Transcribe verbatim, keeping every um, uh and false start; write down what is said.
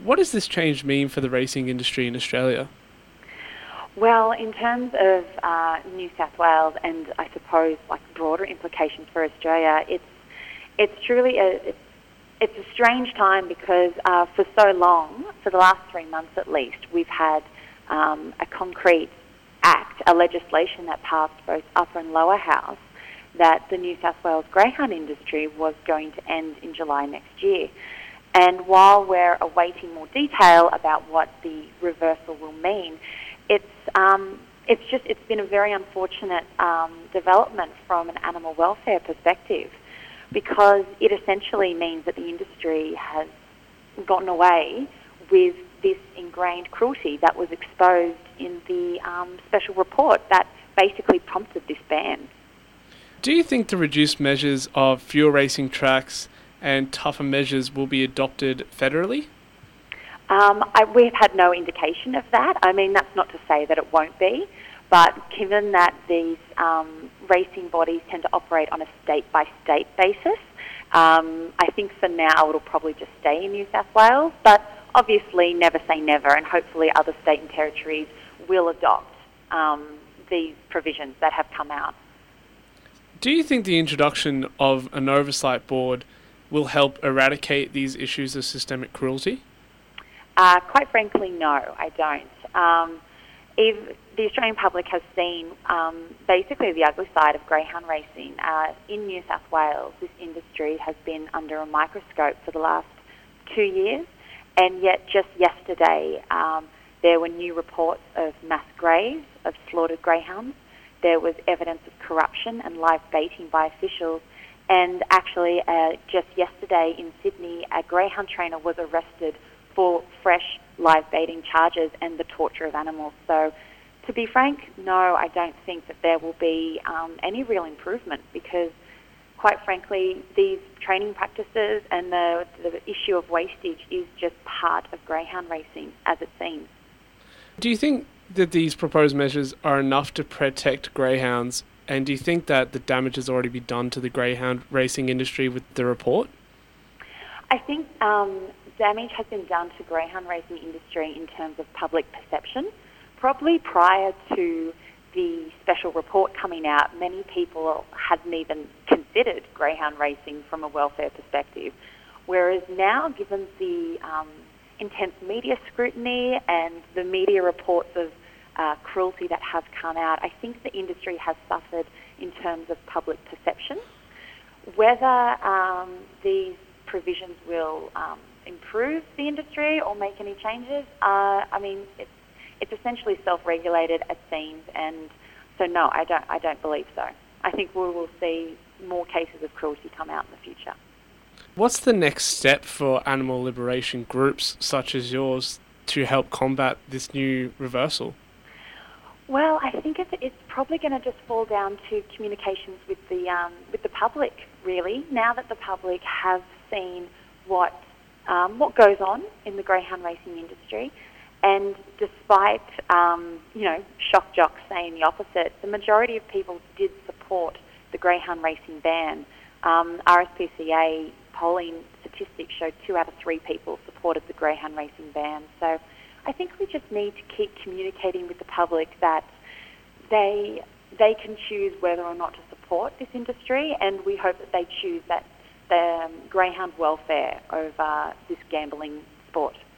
What does this change mean for the racing industry in Australia? Well, in terms of uh, New South Wales and I suppose like broader implications for Australia, it's it's truly a it's, it's a strange time because uh, for so long, for the last three months at least, we've had um, a concrete act, a legislation that passed both upper and lower house that the New South Wales greyhound industry was going to end in July next year. And while we're awaiting more detail about what the reversal will mean, it's um, it's just it's been a very unfortunate um, development from an animal welfare perspective, because it essentially means that the industry has gotten away with this ingrained cruelty that was exposed in the um, special report that basically prompted this ban. Do you think the reduced measures of fewer racing tracks and tougher measures will be adopted federally? Um, I, we've had no indication of that. I mean, that's not to say that it won't be, but given that these um, racing bodies tend to operate on a state-by-state basis, um, I think for now it'll probably just stay in New South Wales, but obviously never say never, and hopefully other state and territories will adopt um, these provisions that have come out. Do you think the introduction of an oversight board will help eradicate these issues of systemic cruelty? Uh, quite frankly, no, I don't. Um, if the Australian public has seen um, basically the ugly side of greyhound racing uh, in New South Wales, this industry has been under a microscope for the last two years, and yet just yesterday um, there were new reports of mass graves of slaughtered greyhounds. There was evidence of corruption and live baiting by officials, and actually uh, just yesterday in Sydney, a greyhound trainer was arrested for fresh live baiting charges and the torture of animals. So, to be frank, no, I don't think that there will be um, any real improvement, because, quite frankly, these training practices and the, the issue of wastage is just part of greyhound racing, as it seems. Do you think that these proposed measures are enough to protect greyhounds, and do you think that the damage has already been done to the greyhound racing industry with the report? I think um, damage has been done to greyhound racing industry in terms of public perception. Probably prior to the special report coming out, many people hadn't even considered greyhound racing from a welfare perspective. Whereas now, given the um, intense media scrutiny and the media reports of uh, cruelty that have come out, I think the industry has suffered in terms of public perception. Whether um, these provisions will um, improve the industry or make any changes, uh, I mean, it's it's essentially self-regulated, it seems, and so no, I don't I don't believe so. I think we will see more cases of cruelty come out in the future. What's the next step for animal liberation groups such as yours to help combat this new reversal? Well, I think it's, it's probably going to just fall down to communications with the um, with the public, really. Now that the public have seen what um, what goes on in the greyhound racing industry, and despite um, you know shock jocks saying the opposite, the majority of people did support the greyhound racing ban. Um, R S P C A polling statistics showed two out of three people supported the greyhound racing ban. So I think we just need to keep communicating with the public that they they can choose whether or not to support this industry, and we hope that they choose that the um, greyhound welfare over this gambling sport.